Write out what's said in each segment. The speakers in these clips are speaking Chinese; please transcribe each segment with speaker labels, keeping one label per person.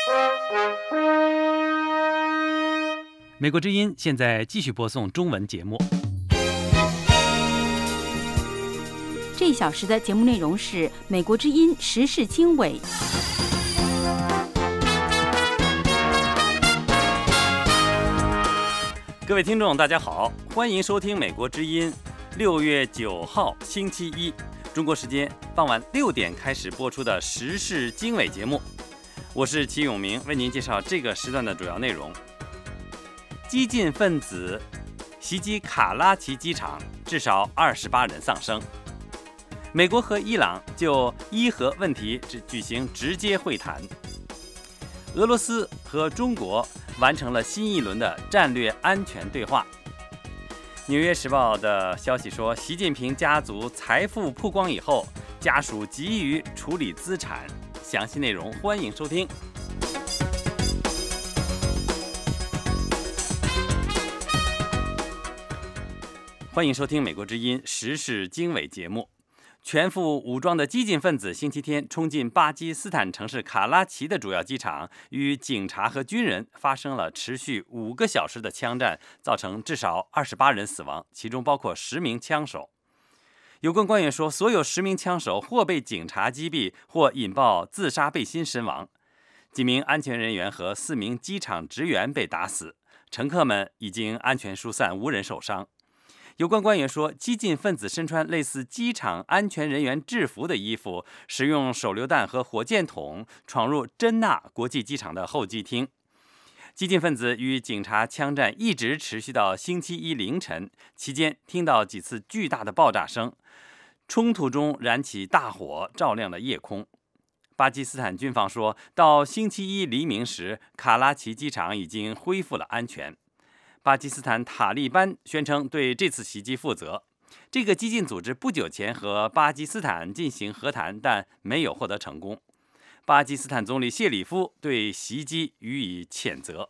Speaker 1: 美国之音现在继续播送中文节目。
Speaker 2: 这一小时的节目内容是美国之音时事经纬。
Speaker 1: 各位听众大家好，欢迎收听美国之音6月9号星期一中国时间傍晚6点开始播出的时事经纬节目。我是齐永明，为您介绍这个时段的主要内容。激进分子袭击卡拉奇机场，至少28人丧生。美国和伊朗就伊核问题举行直接会谈。俄罗斯和中国完成了新一轮的战略安全对话。纽约时报的消息说，习近平家族财富曝光以后，家属急于处理资产。详细内容欢迎收听。欢迎收听美国之音时事经纬节目。全副武装的激进分子星期天冲进巴基斯坦城市卡拉奇的主要机场，与警察和军人发生了持续5个小时的枪战，造成至少28人死亡，其中包括10名枪手。有关官员说，所有10名枪手或被警察击毙，或引爆自杀背心身亡。几名安全人员和4名机场职员被打死，乘客们已经安全疏散，无人受伤。有关官员说，激进分子身穿类似机场安全人员制服的衣服，使用手榴弹和火箭筒闯入真纳国际机场的候机厅。激进分子与警察枪战一直持续到星期一凌晨，期间听到几次巨大的爆炸声，冲突中燃起大火，照亮了夜空。巴基斯坦军方说，到星期一黎明时，卡拉奇机场已经恢复了安全。巴基斯坦塔利班宣称对这次袭击负责。这个激进组织不久前和巴基斯坦进行和谈，但没有获得成功。巴基斯坦总理谢里夫对袭击予以谴责。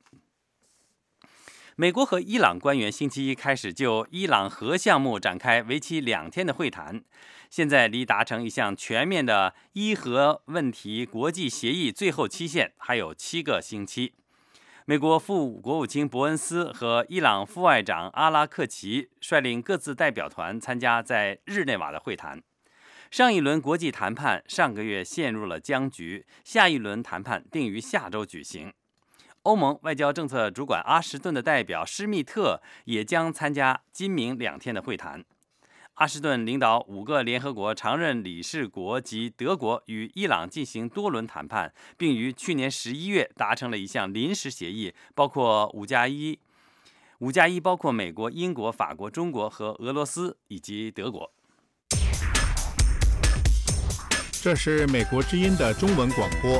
Speaker 1: 美国和伊朗官员星期一开始就伊朗核项目展开为期2天的会谈，现在离达成一项全面的伊核问题国际协议最后期限还有7个星期。美国副国务卿伯恩斯和伊朗副外长阿拉克齐率领各自代表团参加在日内瓦的会谈。上一轮国际谈判上个月陷入了僵局，下一轮谈判定于下周举行。欧盟外交政策主管阿什顿的代表施密特也将参加今明2天的会谈。阿什顿领导5个联合国常任理事国及德国与伊朗进行多轮谈判，并于去年11月达成了一项临时协议，包括5+1包括美国、英国、法国、中国和俄罗斯以及德国。
Speaker 3: 这是美国之音的中文广播。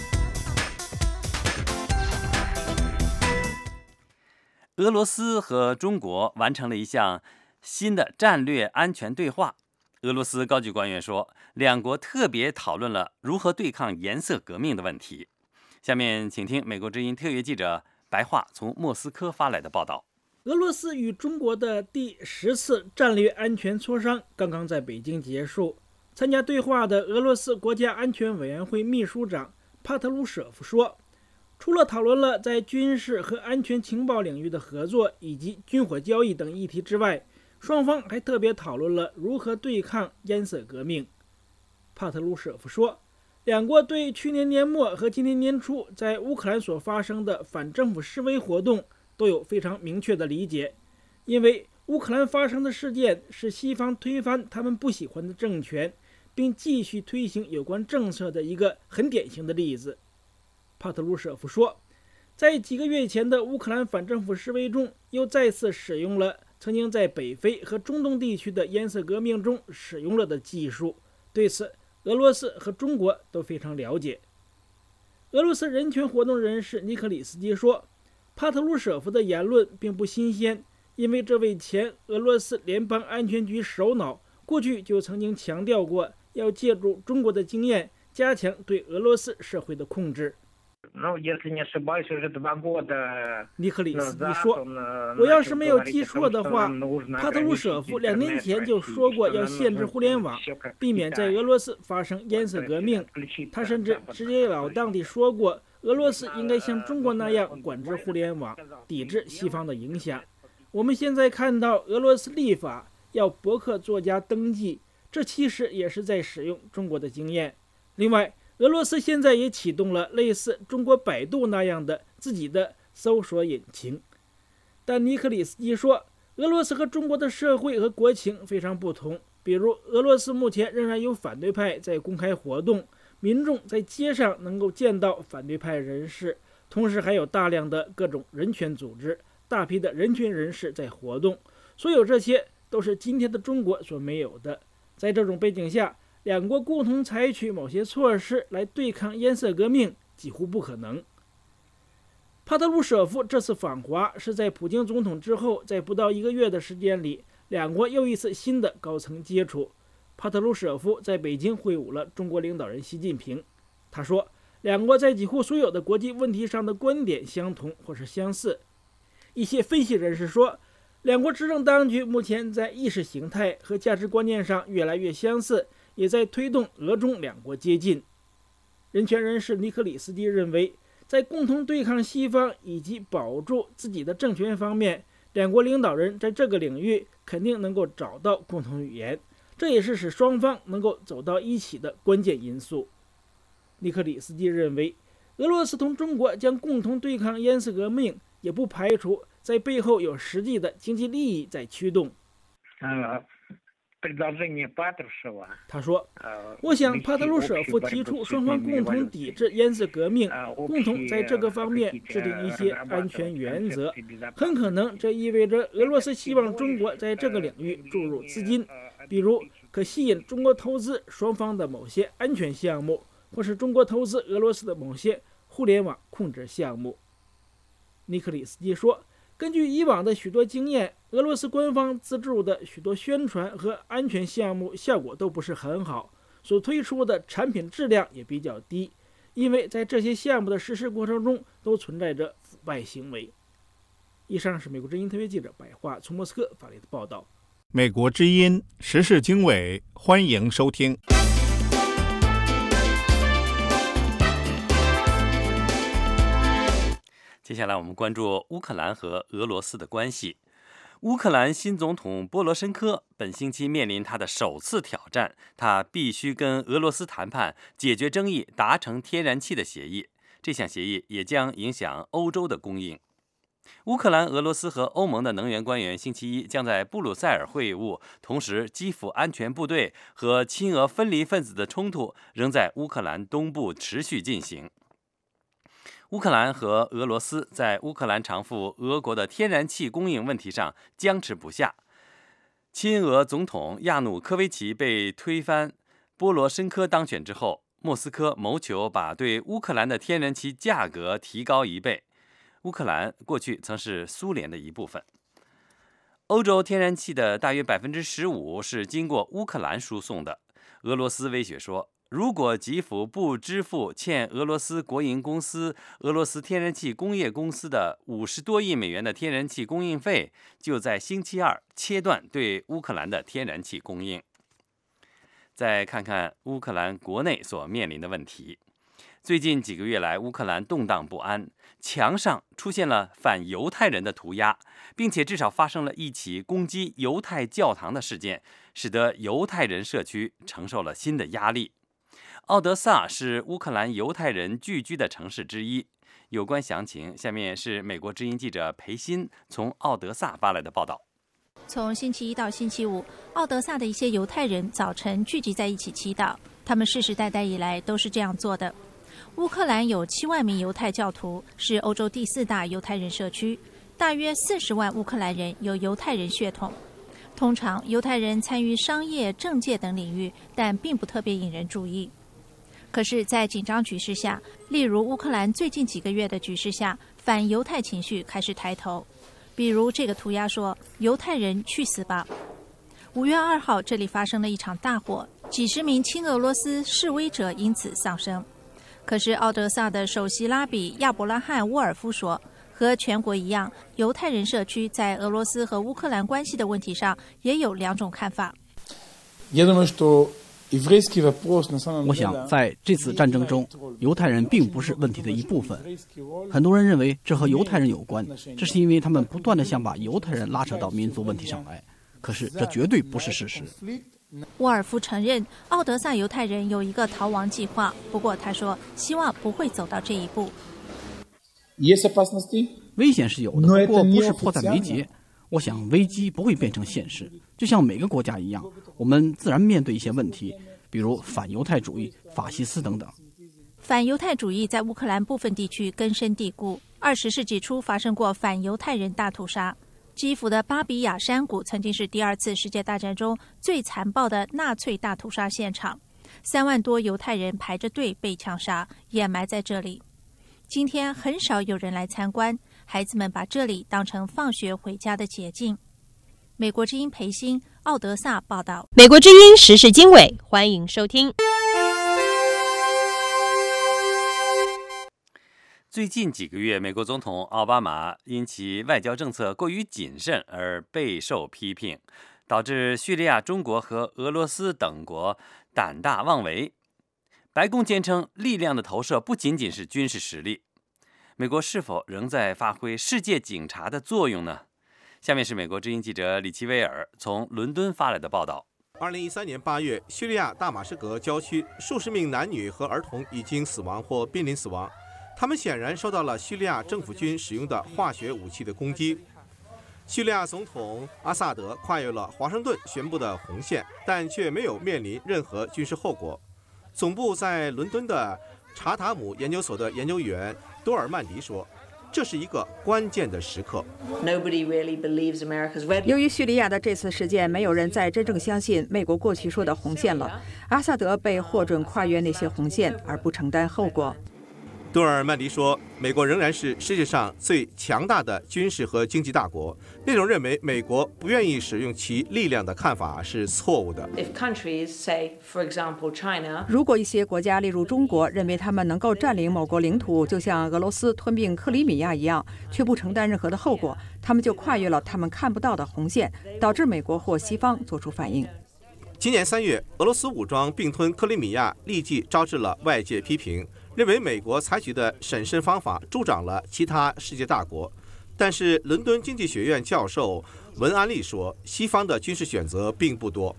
Speaker 1: 俄罗斯和中国完成了一项新的战略安全对话。俄罗斯高级官员说，两国特别讨论了如何对抗颜色革命的问题。下面请听美国之音特约记者白桦从莫斯科发来的报道。
Speaker 4: 俄罗斯与中国的第10次战略安全磋商刚刚在北京结束。参加对话的俄罗斯国家安全委员会秘书长帕特鲁舍夫说，除了讨论了在军事和安全情报领域的合作以及军火交易等议题之外，双方还特别讨论了如何对抗颜色革命。帕特鲁舍夫说，两国对去年年末和今年年初在乌克兰所发生的反政府示威活动都有非常明确的理解，因为乌克兰发生的事件是西方推翻他们不喜欢的政权，并继续推行有关政策的一个很典型的例子。帕特鲁舍夫说，在几个月前的乌克兰反政府示威中，又再次使用了曾经在北非和中东地区的颜色革命中使用了的技术，对此俄罗斯和中国都非常了解。俄罗斯人权活动人士尼克里斯基说，帕特鲁舍夫的言论并不新鲜，因为这位前俄罗斯联邦安全局首脑过去就曾经强调过，要借助中国的经验加强对俄罗斯社会的控制。尼克里斯基说，我要是没有记错的话，帕特鲁舍夫2年前就说过要限制互联网，避免在俄罗斯发生颜色革命。他甚至直截了当地说过， 俄罗斯应该像中国那样管制互联网，抵制西方的影响。我们现在看到俄罗斯立法要博客作家登记，这其实也是在使用中国的经验。另外，俄罗斯现在也启动了类似中国百度那样的自己的搜索引擎。但尼克里斯基说，俄罗斯和中国的社会和国情非常不同，比如俄罗斯目前仍然有反对派在公开活动，民众在街上能够见到反对派人士，同时还有大量的各种人权组织，大批的人权人士在活动，所有这些都是今天的中国所没有的。在这种背景下，两国共同采取某些措施来对抗颜色革命几乎不可能。帕特鲁舍夫这次访华是在普京总统之后，在不到1个月的时间里，两国又一次新的高层接触。帕特鲁舍夫在北京会晤了中国领导人习近平。他说，两国在几乎所有的国际问题上的观点相同或是相似。一些分析人士说，两国执政当局目前在意识形态和价值观念上越来越相似，也在推动俄中两国接近。人权人士尼克里斯基认为，在共同对抗西方以及保住自己的政权方面，两国领导人在这个领域肯定能够找到共同语言，这也是使双方能够走到一起的关键因素。尼克里斯基认为，俄罗斯同中国将共同对抗颜色革命，也不排除在背后有实际的经济利益在驱动。他说，我想帕特鲁舍夫提出双方共同抵制颜色革命，共同在这个方面制定一些安全原则，很可能这意味着俄罗斯希望中国在这个领域注入资金，比如可吸引中国投资双方的某些安全项目，或是中国投资俄罗斯的某些互联网控制项目。尼克里斯基说，根据以往的许多经验，俄罗斯官方资助的许多宣传和安全项目效果都不是很好，所推出的产品质量也比较低，因为在这些项目的实施过程中都存在着腐败行为。以上是美国之音特约记者白桦从莫斯科发来的报道。
Speaker 3: 美国之音时事经纬，欢迎收听。
Speaker 1: 接下来我们关注乌克兰和俄罗斯的关系。乌克兰新总统波罗申科本星期面临他的首次挑战，他必须跟俄罗斯谈判，解决争议，达成天然气的协议。这项协议也将影响欧洲的供应。乌克兰、俄罗斯和欧盟的能源官员星期一将在布鲁塞尔会晤，同时基辅安全部队和亲俄分离分子的冲突仍在乌克兰东部持续进行。乌克兰和俄罗斯在乌克兰偿付俄国的天然气供应问题上僵持不下。亲俄总统亚努科维奇被推翻，波罗申科当选之后，莫斯科谋求把对乌克兰的天然气价格提高1倍。乌克兰过去曾是苏联的一部分。欧洲天然气的大约15%是经过乌克兰输送的。俄罗斯威胁说，如果基辅不支付欠俄罗斯国营公司俄罗斯天然气工业公司的50多亿美元的天然气供应费，就在星期二切断对乌克兰的天然气供应。再看看乌克兰国内所面临的问题。最近几个月来，乌克兰动荡不安，墙上出现了反犹太人的涂鸦，并且至少发生了一起攻击犹太教堂的事件，使得犹太人社区承受了新的压力。奥德萨是乌克兰犹太人聚居的城市之一。有关详情，下面是美国之音记者裴鑫从奥德萨发来的报道。
Speaker 5: 从星期一到星期五，奥德萨的一些犹太人早晨聚集在一起祈祷，他们世世代代以来都是这样做的。乌克兰有7万名犹太教徒，是欧洲第4大犹太人社区，大约40万乌克兰人有犹太人血统。通常犹太人参与商业、政界等领域，但并不特别引人注意。可是，在紧张局势下，例如乌克兰最近几个月的局势下，反犹太情绪开始抬头。比如这个涂鸦说：“犹太人去死吧。”5月2号，这里发生了一场大火，几十名亲俄罗斯示威者因此丧生。可是奥德萨的首席拉比亚伯拉罕·沃尔夫说，和全国一样，犹太人社区在俄罗斯和乌克兰关系的问题上也有2种看法。
Speaker 6: Я думаю, что 我想，在这次战争中，犹太人并不是问题的一部分。很多人认为这和犹太人有关，这是因为他们不断地想把犹太人拉扯到民族问题上来。可是这绝对不是事实。
Speaker 5: 沃尔夫承认，奥德萨犹太人有一个逃亡计划，不过他说，希望不会走到这一步。
Speaker 6: 危险是有的，不过不是迫在眉睫。我想危机不会变成现实，就像每个国家一样，我们自然面对一些问题，比如反犹太主义、法西斯等等。
Speaker 5: 反犹太主义在乌克兰部分地区根深蒂固。20世纪初发生过反犹太人大屠杀。基辅的巴比亚山谷曾经是第2次世界大战中最残暴的纳粹大屠杀现场，3万多犹太人排着队被枪杀，掩埋在这里。今天很少有人来参观，孩子们把这里当成放学回家的捷径。美国之音培新，奥德萨报道。
Speaker 7: 美国之音时事经纬，欢迎收听。
Speaker 1: 最近几个月，美国总统奥巴马因其外交政策过于谨慎而备受批评，导致叙利亚、中国和俄罗斯等国胆大妄为。白宫坚称，力量的投射不仅仅是军事实力。美国是否仍在发挥世界警察的作用呢？下面是美国之音记者李奇威尔从伦敦发来的报道。
Speaker 8: 2013年8月，叙利亚大马士革郊区数十名男女和儿童已经死亡或濒临死亡，他们显然受到了叙利亚政府军使用的化学武器的攻击。叙利亚总统阿萨德跨越了华盛顿宣布的红线，但却没有面临任何军事后果。总部在伦敦的查塔姆研究所的研究员多尔曼迪说，这是一个关键的时刻。
Speaker 9: 由于叙利亚的这次事件，没有人再真正相信美国过去说的红线了。阿萨德被获准跨越那些红线，而不承担后果。
Speaker 8: 多尔曼迪说，美国仍然是世界上最强大的军事和经济大国。那种认为美国不愿意使用其力量的看法是错误的。
Speaker 9: 如果一些国家，例如中国，认为他们能够占领某国领土，就像俄罗斯吞并克里米亚一样，却不承担任何的后果，他们就跨越了他们看不到的红线，导致美国或西方做出反应。
Speaker 8: 今年3月，俄罗斯武装并吞克里米亚，立即招致了外界批评，认为美国采取的审慎方法助长了其他世界大国。但是，伦敦经济学院教授文安利说，西方的军事选择并不多。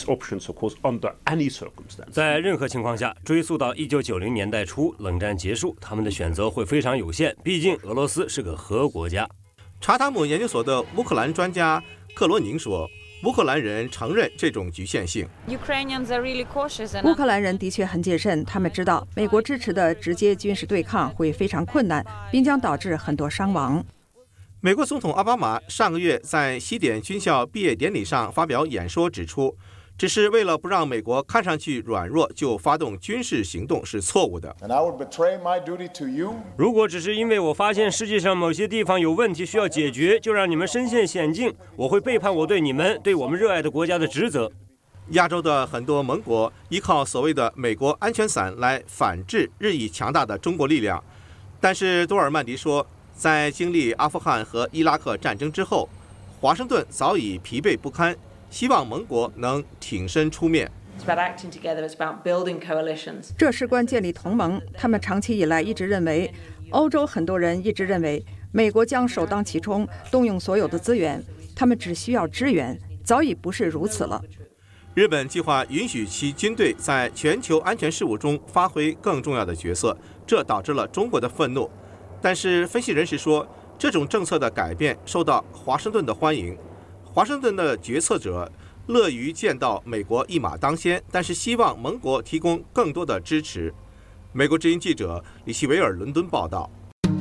Speaker 10: 在任何情况下，追溯到1990年代初，冷战结束，他们的选择会非常有限。毕竟，俄罗斯是个核国家。
Speaker 8: 查塔姆研究所的乌克兰专家克罗宁说，乌克兰人承认这种局限性。
Speaker 9: 乌克兰人的确很谨慎，他们知道美国支持的直接军事对抗会非常困难，并将导致很多伤亡。
Speaker 8: 美国总统奥巴马上个月在西点军校毕业典礼上发表演说，指出，只是为了不让美国看上去软弱就发动军事行动是错误的。
Speaker 10: 如果只是因为我发现世界上某些地方有问题需要解决，就让你们身陷险境，我会背叛我对你们、对我们热爱的国家的职责。
Speaker 8: 亚洲的很多盟国依靠所谓的美国安全伞来反制日益强大的中国力量，但是多尔曼迪说，在经历阿富汗和伊拉克战争之后，华盛顿早已疲惫不堪，希望盟国能挺身出面。
Speaker 9: 这事关建立同盟。他们长期以来一直认为，欧洲很多人一直认为，美国将首当其冲，动用所有的资源，他们只需要支援，早已不是如此了。
Speaker 8: 日本计划允许其军队在全球安全事务中发挥更重要的角色，这导致了中国的愤怒。但是分析人士说，这种政策的改变受到华盛顿的欢迎。华盛顿的决策者乐于见到美国一马当先，但是希望盟国提供更多的支持。美国之音记者李希维尔伦敦报道。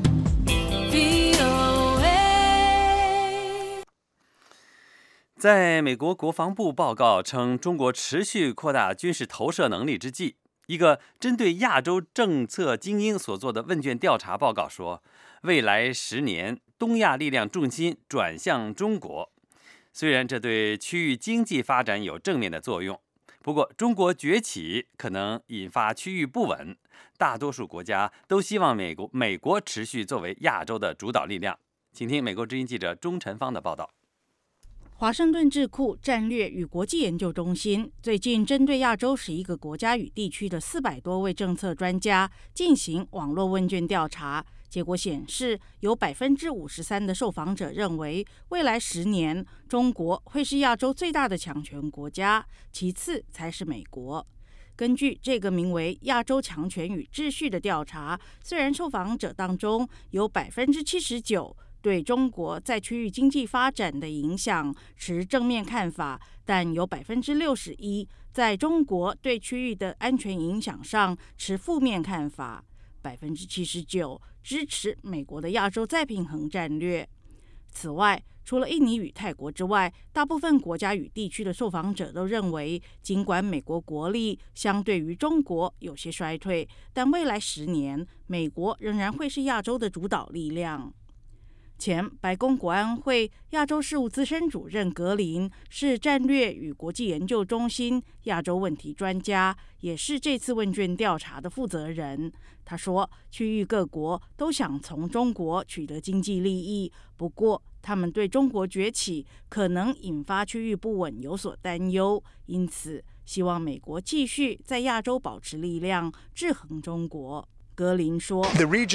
Speaker 1: 在美国国防部报告称中国持续扩大军事投射能力之际，一个针对亚洲政策精英所做的问卷调查报告说，未来10年东亚力量重心转向中国。虽然这对区域经济发展有正面的作用，不过中国崛起可能引发区域不稳，大多数国家都希望美国持续作为亚洲的主导力量。请听美国之音记者钟晨芳的报道。
Speaker 11: 华盛顿智库战略与国际研究中心最近针对亚洲11个国家与地区的400多位政策专家进行网络问卷调查，结果显示，有53%的受访者认为，未来10年中国会是亚洲最大的强权国家，其次才是美国。根据这个名为“亚洲强权与秩序”的调查，虽然受访者当中有79%对中国在区域经济发展的影响持正面看法，但有61%在中国对区域的安全影响上持负面看法，79%支持美国的亚洲再平衡战略。此外，除了印尼与泰国之外，大部分国家与地区的受访者都认为，尽管美国国力相对于中国有些衰退，但未来10年，美国仍然会是亚洲的主导力量。前白宫国安会亚洲事务资深主任格林是战略与国际研究中心亚洲问题专家，也是这次问卷调查的负责人。他说，区域各国都想从中国取得经济利益，不过他们对中国崛起可能引发区域不稳有所担忧，因此希望美国继续在亚洲保持力量，制衡中国。格林说，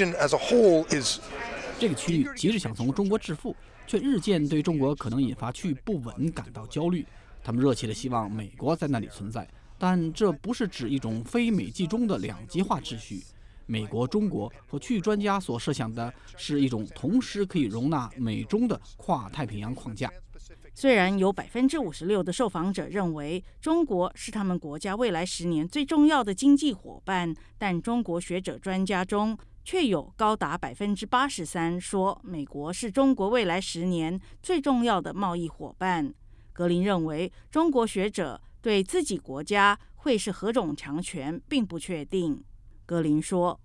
Speaker 6: 这个区域即使想从中国致富，却日渐对中国可能引发区域不稳感到焦虑。他们热切地希望美国在那里存在，但这不是指一种非美即中的两极化秩序。美国、中国和区域专家所设想的是一种同时可以容纳美中的跨太平洋框架。
Speaker 11: 虽然有56%的受访者认为中国是他们国家未来10年最重要的经济伙伴，但中国学者专家中却有高达83%说美国是中国未来10年最重要的贸易伙伴。格林认为，中国学者对自己国家会是何种强权并不确定。格林说，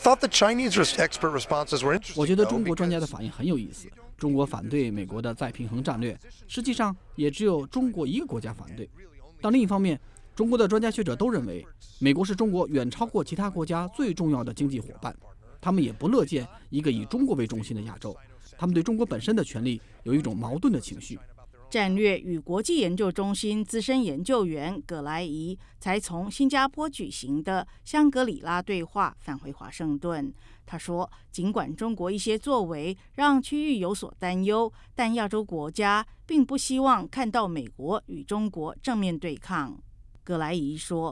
Speaker 6: 我觉得中国专家的反应很有意思。中国反对美国的再平衡战略，实际上也只有中国一个国家反对。但另一方面，中国的专家学者都认为，美国是中国远超过其他国家最重要的经济伙伴。他们也不乐见一个以中国为中心的亚洲，他们对中国本身的权利有一种矛盾的情绪。
Speaker 11: 战略与国际研究中心资深研究员葛莱仪才从新加坡举行的香格里拉对话返回华盛顿。他说，尽管中国一些作为让区域有所担忧，但亚洲国家并不希望看到美国与中国正面对抗。葛莱仪说，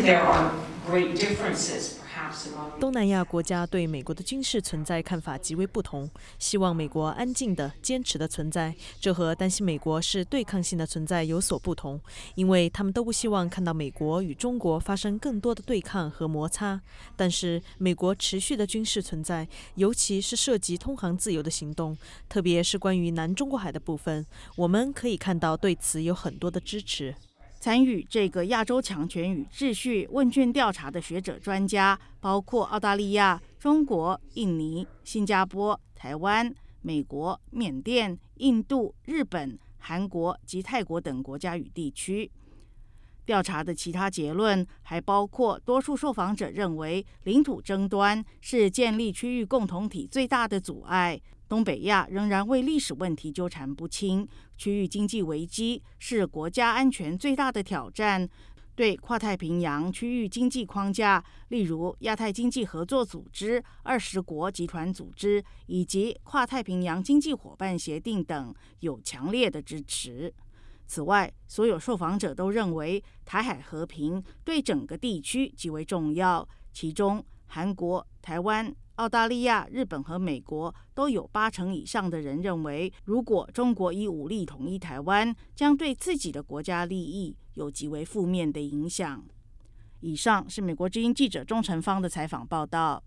Speaker 12: 东南亚国家对美国的军事存在看法极为不同，希望美国安静的、坚持的存在，这和担心美国是对抗性的存在有所不同，因为他们都不希望看到美国与中国发生更多的对抗和摩擦。但是美国持续的军事存在，尤其是涉及通航自由的行动，特别是关于南中国海的部分，我们可以看到对此有很多的支持。
Speaker 11: 参与这个亚洲强权与秩序问卷调查的学者专家包括澳大利亚、中国、印尼、新加坡、台湾、美国、缅甸、印度、日本、韩国及泰国等国家与地区。调查的其他结论还包括，多数受访者认为领土争端是建立区域共同体最大的阻碍，东北亚仍然为历史问题纠缠不清，区域经济危机是国家安全最大的挑战，对跨太平洋区域经济框架，例如亚太经济合作组织、20国集团组织以及跨太平洋经济伙伴协定等有强烈的支持。此外，所有受访者都认为台海和平对整个地区极为重要，其中韩国、台湾、澳大利亚、日本和美国都有80%以上的人认为，如果中国以武力统一台湾，将对自己的国家利益有极为负面的影响。以上是美国之音记者钟成芳的采访报道。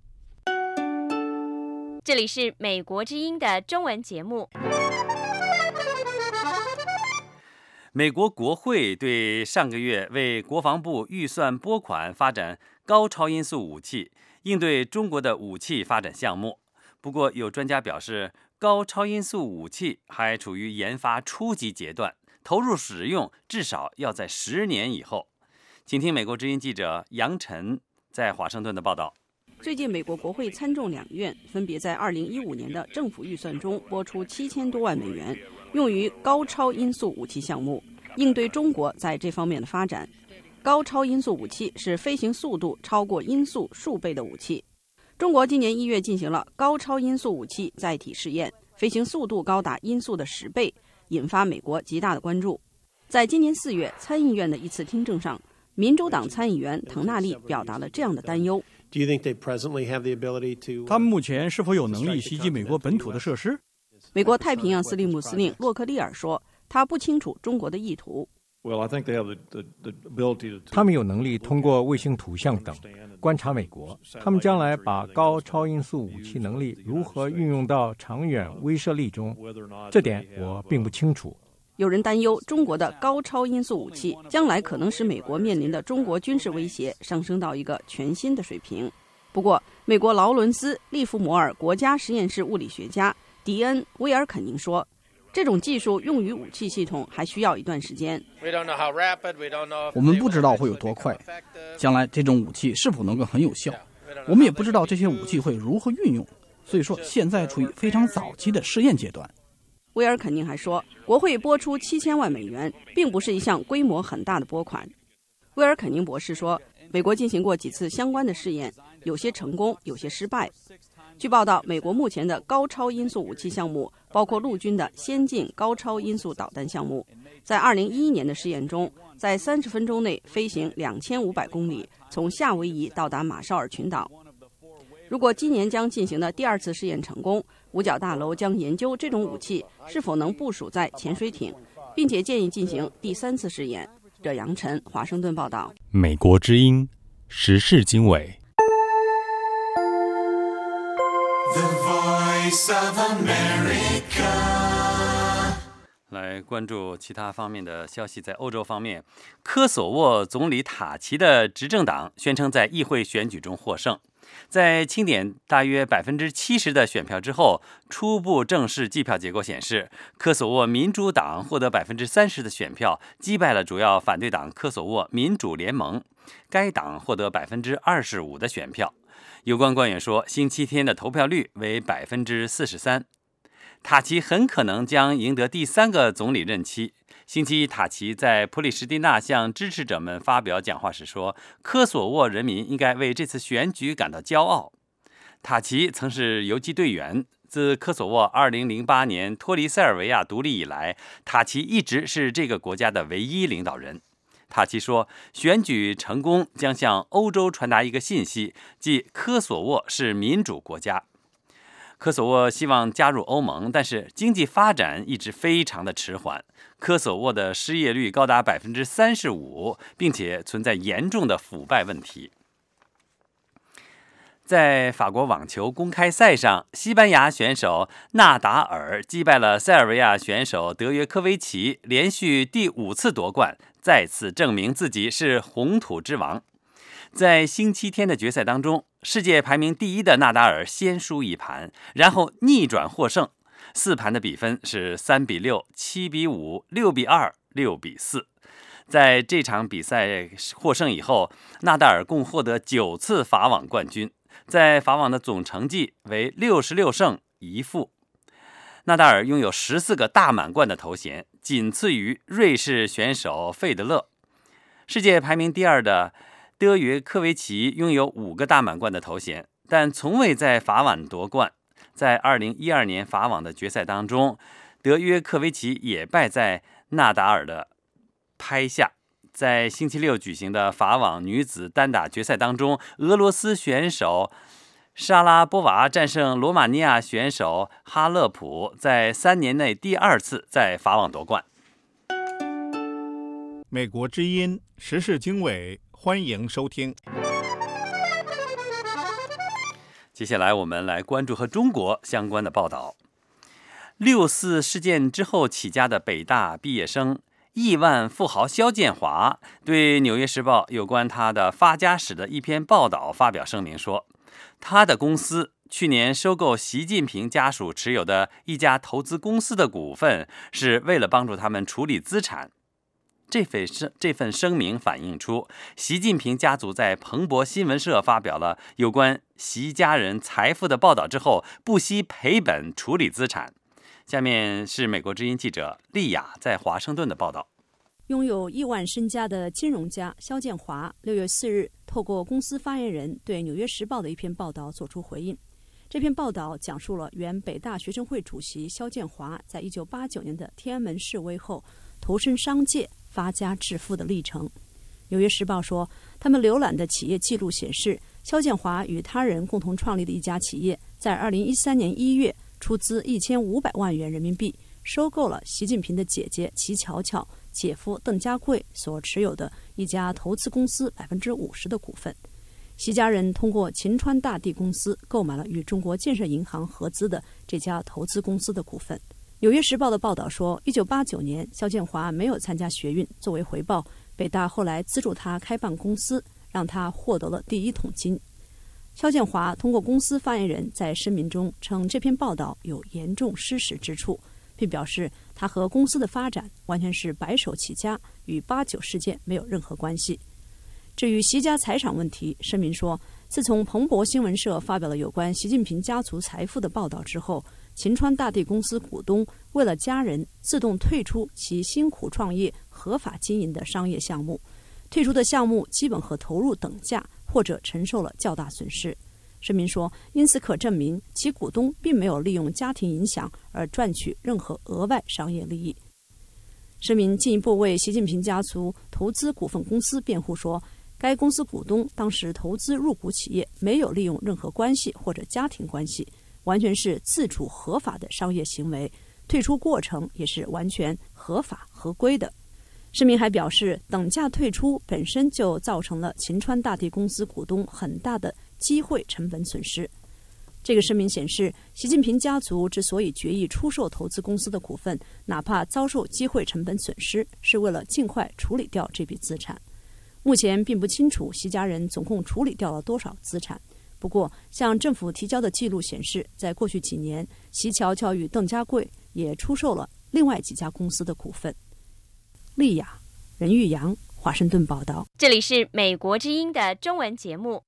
Speaker 7: 这里是美国之音的中文节目。
Speaker 1: 美国国会对上个月为国防部预算拨款发展高超音速武器，应对中国的武器发展项目。不过，有专家表示，高超音速武器还处于研发初级阶段，投入使用至少要在10年以后。请听美国之音记者杨晨在华盛顿的报道。
Speaker 13: 最近，美国国会参众两院分别在2015年的政府预算中拨出7000多万美元， 用于高超音速武器项目，应对中国在这方面的发展。高超音速武器是飞行速度超过音速数倍的武器。中国今年1月进行了高超音速武器载体试验，飞行速度高达音速的10倍，引发美国极大的关注。在今年4月参议院的一次听证上，民主党参议员滕纳利表达了这样的担忧。
Speaker 14: 他们目前是否有能力袭击美国本土的设施？
Speaker 13: 美国太平洋司令部司令洛克利尔说，他不清楚中国的意图。
Speaker 15: 他们有能力通过卫星图像等观察美国，他们将来把高超音速武器能力如何运用到长远威慑力中，这点我并不清楚。
Speaker 13: 有人担忧中国的高超音速武器将来可能使美国面临的中国军事威胁上升到一个全新的水平。不过，美国劳伦斯·利弗摩尔国家实验室物理学家迪恩·威尔肯宁说，这种技术用于武器系统还需要一段时间。
Speaker 6: 我们不知道会有多快，将来这种武器是否能够很有效，我们也不知道这些武器会如何运用，所以说现在处于非常早期的试验阶段。
Speaker 13: 威尔肯宁还说，国会拨出7000万美元，并不是一项规模很大的拨款。威尔肯宁博士说，美国进行过几次相关的试验，有些成功，有些失败。据报道，美国目前的高超音速武器项目包括陆军的先进高超音速导弹项目。在2011年的试验中，在30分钟内飞行2500公里，从夏威夷到达马绍尔群岛。如果今年将进行的第2次试验成功，五角大楼将研究这种武器是否能部署在潜水艇，并且建议进行第3次试验。这杨晨，华盛顿报道。
Speaker 16: 美国之音时事经纬。
Speaker 1: 来关注其他方面的消息。在欧洲方面，科索沃总理塔奇的执政党宣称在议会选举中获胜。在清点大约70%的选票之后，初步正式计票结果显示，科索沃民主党获得30%的选票，击败了主要反对党科索沃民主联盟，该党获得25%的选票。有关官员说，星期天的投票率为43%。塔奇很可能将赢得第3个总理任期。星期一，塔奇在普里什蒂纳向支持者们发表讲话时说，科索沃人民应该为这次选举感到骄傲。塔奇曾是游击队员，自科索沃2008年脱离塞尔维亚独立以来，塔奇一直是这个国家的唯一领导人。塔奇说，选举成功将向欧洲传达一个信息，即科索沃是民主国家。科索沃希望加入欧盟，但是经济发展一直非常的迟缓。科索沃的失业率高达35%，并且存在严重的腐败问题。在法国网球公开赛上，西班牙选手纳达尔击败了塞尔维亚选手德约科维奇，连续第5次夺冠，再次证明自己是红土之王。在星期天的决赛当中，世界排名第1的纳达尔先输1盘，然后逆转获胜。4盘的比分是3比6、7比5、6比2、6比4。在这场比赛获胜以后，纳达尔共获得9次法网冠军，在法网的总成绩为66胜1负。纳达尔拥有14个大满贯的头衔，仅次于瑞士选手费德勒。世界排名第2的德约科维奇拥有5个大满贯的头衔，但从未在法网夺冠。在2012年法网的决赛当中，德约科维奇也败在纳达尔的拍下。在星期六举行的法网女子单打决赛当中，俄罗斯选手莎拉波娃战胜罗马尼亚选手哈勒普，在3年内第2次在法网夺冠。
Speaker 3: 美国之音时事经纬，欢迎收听。
Speaker 1: 接下来我们来关注和中国相关的报道。6·4事件之后起家的北大毕业生亿万富豪肖建华对《纽约时报》有关他的发家史的一篇报道发表声明说，他的公司去年收购习近平家属持有的一家投资公司的股份，是为了帮助他们处理资产。这份声明反映出，习近平家族在彭博新闻社发表了有关习家人财富的报道之后，不惜赔本处理资产。 下面是美国之音记者丽雅在华盛顿的报道。
Speaker 17: 拥有亿万身家的金融家肖建华6月4日透过公司发言人对《纽约时报》的一篇报道作出回应。这篇报道讲述了原北大学生会主席肖建华在1989年的天安门示威后投身商界、发家致富的历程。《纽约时报》说，他们浏览的企业记录显示，肖建华与他人共同创立的一家企业，在2013年1月出资1500万元人民币，收购了习近平的姐姐齐乔乔、姐夫邓家贵所持有的一家投资公司50%的股份。习家人通过秦川大地公司购买了与中国建设银行合资的这家投资公司的股份。《纽约时报》的报道说，1989年肖建华没有参加学运，作为回报，北大后来资助他开办公司，让他获得了第一桶金。肖建华通过公司发言人在声明中称这篇报道有严重失实之处，并表示他和公司的发展完全是白手起家，与89事件没有任何关系。至于习家财产问题，声明说，自从彭博新闻社发表了有关习近平家族财富的报道之后，秦川大地公司股东为了家人自动退出其辛苦创业、合法经营的商业项目，退出的项目基本和投入等价，或者承受了较大损失。声明说，因此可证明其股东并没有利用家庭影响而赚取任何额外商业利益。声明进一步为习近平家族投资股份公司辩护说，该公司股东当时投资入股企业没有利用任何关系或者家庭关系，完全是自主合法的商业行为，退出过程也是完全合法合规的。声明还表示，等价退出本身就造成了秦川大地公司股东很大的机会成本损失。这个声明显示，习近平家族之所以决议出售投资公司的股份，哪怕遭受机会成本损失，是为了尽快处理掉这笔资产。目前并不清楚习家人总共处理掉了多少资产。不过，向政府提交的记录显示，在过去几年，习乔乔与邓家贵也出售了另外几家公司的股份。丽雅、任玉阳，华盛顿报道。
Speaker 7: 这里是美国之音的中文节目。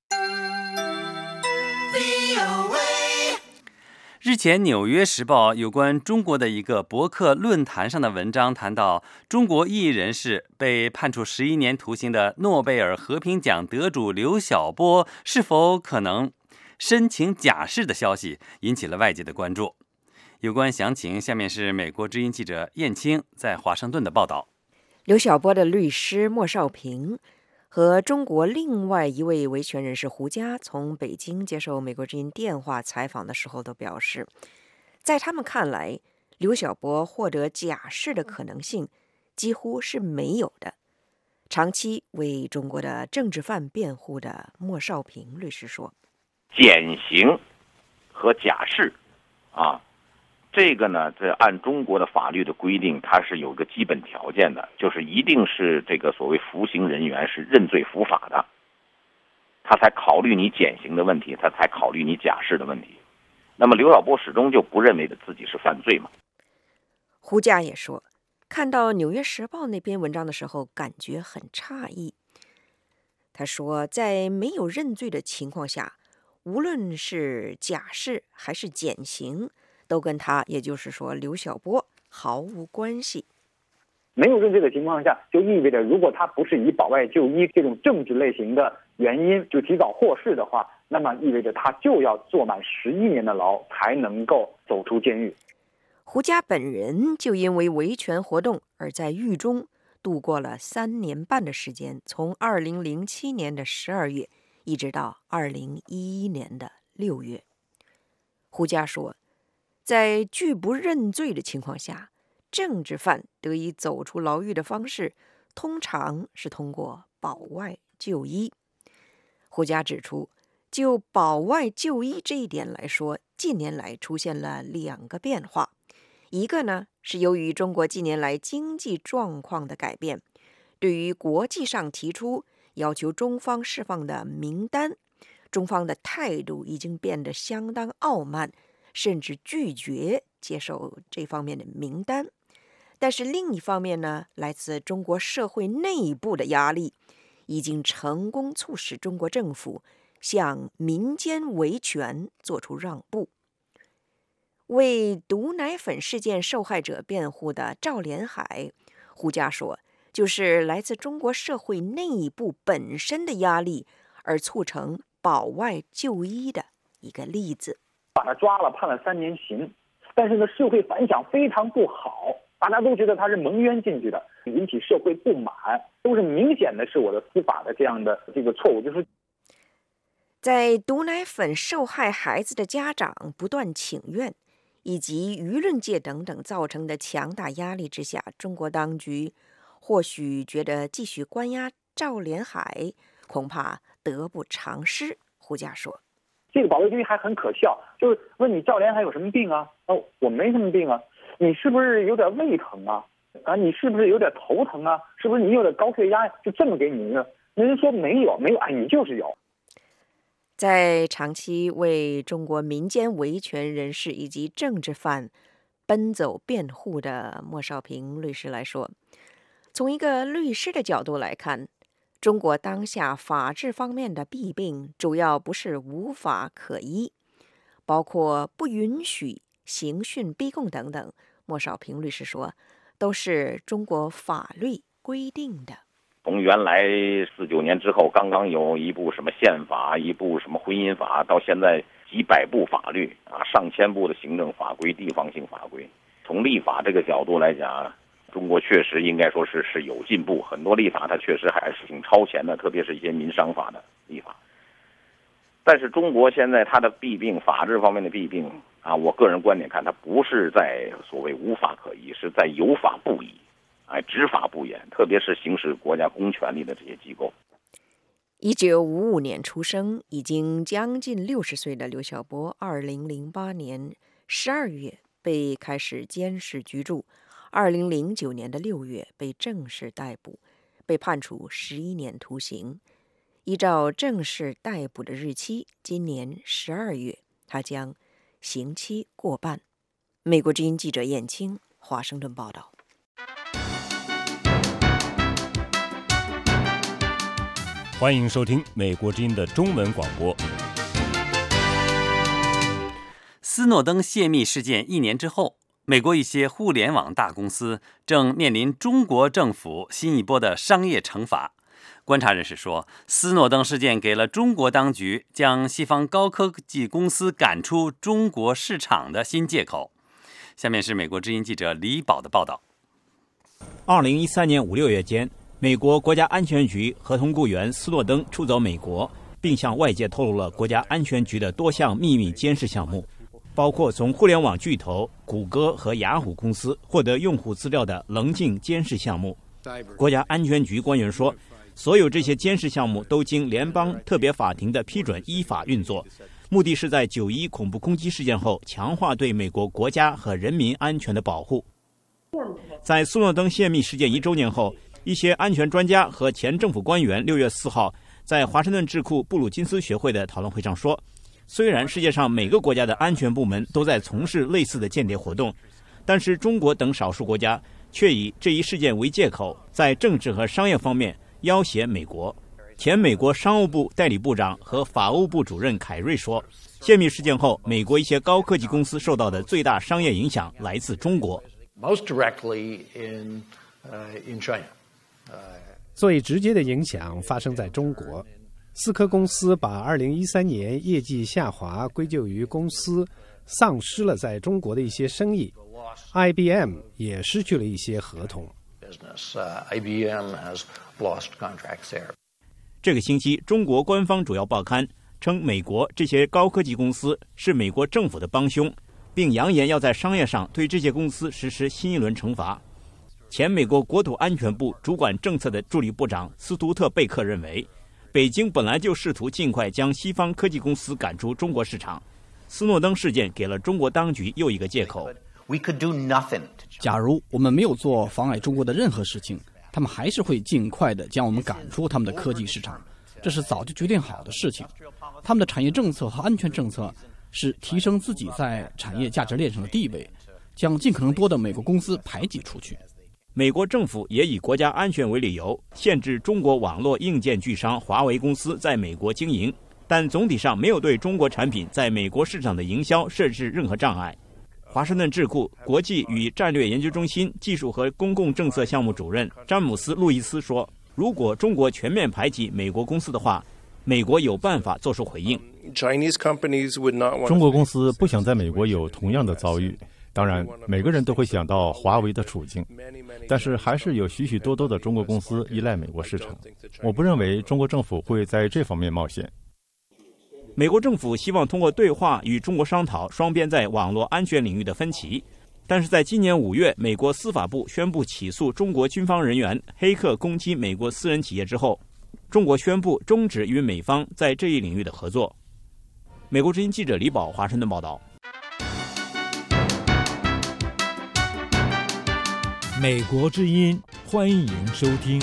Speaker 1: 日前，《纽约时报》有关中国的一个博客论坛上的文章谈到，中国异议人士被判处11年徒刑的诺贝尔和平奖得主刘晓波是否可能申请假释的消息，引起了外界的关注。有关详情，下面是美国之音记者燕青在华盛顿的报道。
Speaker 18: 刘晓波的律师莫少平和中国另外一位维权人士胡佳从北京接受美国之音电话采访的时候都表示，在他们看来，刘晓波获得假释的可能性几乎是没有的。长期为中国的政治犯辩护的莫少平律师说，
Speaker 19: 减刑和假释这个呢，这按中国的法律的规定，它是有个基本条件的，就是一定是这个所谓服刑人员是认罪伏法的，他才考虑你减刑的问题，他才考虑你假释的问题。那么刘晓波始终就不认为的自己是犯罪嘛。
Speaker 18: 胡佳也说，看到《纽约时报》那篇文章的时候，感觉很诧异。他说，在没有认罪的情况下，无论是假释还是减刑，都跟他，也就是说刘晓波毫无关系。
Speaker 20: 没有认罪的情况下，就意味着如果他不是以保外就医这种政治类型的原因就提早获释的话，那么意味着他就要坐满11年的牢才能够走出监狱。
Speaker 18: 胡佳本人就因为维权活动而在狱中度过了3年半的时间，从2007年的12月一直到2011年的6月。胡佳说，在拒不认罪的情况下，政治犯得以走出牢狱的方式，通常是通过保外就医。胡佳指出，就保外就医这一点来说，近年来出现了2个变化。一个呢，是由于中国近年来经济状况的改变，对于国际上提出要求中方释放的名单，中方的态度已经变得相当傲慢，甚至拒绝接受这方面的名单。但是另一方面呢，来自中国社会内部的压力已经成功促使中国政府向民间维权做出让步。 为毒奶粉事件受害者辩护的赵连海，胡佳说，就是来自中国社会内部本身的压力而促成保外就医的一个例子。
Speaker 20: 把他抓了，判了3年刑，但是呢，社会反响非常不好，大家都觉得他是蒙冤进去的，引起社会不满，都是明显的是我的司法的这样的这个错误。就是
Speaker 18: 在毒奶粉受害孩子的家长不断请愿，以及舆论界等等造成的强大压力之下，中国当局或许觉得继续关押赵连海恐怕得不偿失。胡佳说，
Speaker 20: 这个保外就医还很可笑，就是问你赵连海有什么病啊？我没什么病啊。你是不是有点胃疼啊？你是不是有点头疼啊？是不是你有点高血压？就这么给你一个，人说没有，你就是有。
Speaker 18: 在长期为中国民间维权人士以及政治犯奔走辩护的莫少平律师来说，从一个律师的角度来看，中国当下法治方面的弊病主要不是无法可依，包括不允许刑讯逼供等等，莫少平律师说，都是中国法律规定的。
Speaker 19: 从原来49年之后，刚刚有一部什么宪法，一部什么婚姻法，到现在几百部法律啊，上千部的行政法规、地方性法规。从立法这个角度来讲，中国确实应该说是有进步，很多立法它确实还是挺超前的，特别是一些民商法的立法。但是中国现在它的弊病，法治方面的弊病啊，我个人观点看，它不是在所谓无法可依，是在有法不依。执法不严，特别是行使国家公权力的这些机构。
Speaker 18: 1955年出生，已经将近60岁的刘晓波，2008年12月被开始监视居住，2009年的6月被正式逮捕，被判处11年徒刑。依照正式逮捕的日期，今年12月，他将刑期过半。美国之音记者燕青华盛顿报道。
Speaker 16: 欢迎收听美国之音的中文广播。
Speaker 1: 斯诺登泄密事件1年之后，美国一些互联网大公司正面临中国政府新一波的商业惩罚。观察人士说，斯诺登事件给了中国当局将西方高科技公司赶出中国市场的新借口。下面是美国之音记者李宝的报道。
Speaker 21: 2013年5、6月间，美国国家安全局合同雇员斯诺登出走美国，并向外界透露了国家安全局的多项秘密监视项目，包括从互联网巨头谷歌和雅虎公司获得用户资料的棱镜监视项目。国家安全局官员说，所有这些监视项目都经联邦特别法庭的批准依法运作，目的是在9/11恐怖攻击事件后强化对美国国家和人民安全的保护。在斯诺登泄密事件1周年后，一些安全专家和前政府官员6月4号在华盛顿智库布鲁金斯学会的讨论会上说，虽然世界上每个国家的安全部门都在从事类似的间谍活动，但是中国等少数国家却以这一事件为借口，在政治和商业方面要挟美国。前美国商务部代理部长和法务部主任凯瑞说，泄密事件后，美国一些高科技公司受到的最大商业影响来自中国。
Speaker 22: Most directly in China.
Speaker 23: 最直接的影响发生在中国。思科公司把2013年业绩下滑归咎于公司丧失了在中国的一些生意， IBM 也失去了一些合同。
Speaker 22: IBM has lost contracts there.
Speaker 21: 这个星期，中国官方主要报刊称，美国这些高科技公司是美国政府的帮凶，并扬言要在商业上对这些公司实施新一轮惩罚。前美国国土安全部主管政策的助理部长斯图特贝克认为，北京本来就试图尽快将西方科技公司赶出中国市场，斯诺登事件给了中国当局又一个借口。
Speaker 6: 假如我们没有做妨碍中国的任何事情，他们还是会尽快地将我们赶出他们的科技市场，这是早就决定好的事情。他们的产业政策和安全政策是提升自己在产业价值链上的地位，将尽可能多的美国公司排挤出去。
Speaker 21: 美国政府也以国家安全为理由，限制中国网络硬件巨商华为公司在美国经营，但总体上没有对中国产品在美国市场的营销设置任何障碍。 华盛顿智库国际与战略研究中心技术和公共政策项目主任詹姆斯·路易斯说，如果中国全面排挤美国公司的话，美国有办法做出回应。
Speaker 2: 中国公司不想在美国有同样的遭遇。当然，每个人都会想到华为的处境，但是还是有许许多多的中国公司依赖美国市场。我不认为中国政府会在这方面冒险。
Speaker 21: 美国政府希望通过对话与中国商讨双边在网络安全领域的分歧，但是在今年5月，美国司法部宣布起诉中国军方人员黑客攻击美国私人企业之后，中国宣布终止与美方在这一领域的合作。美国之音记者李宝华盛顿报道。
Speaker 4: 美国之音，欢迎收听。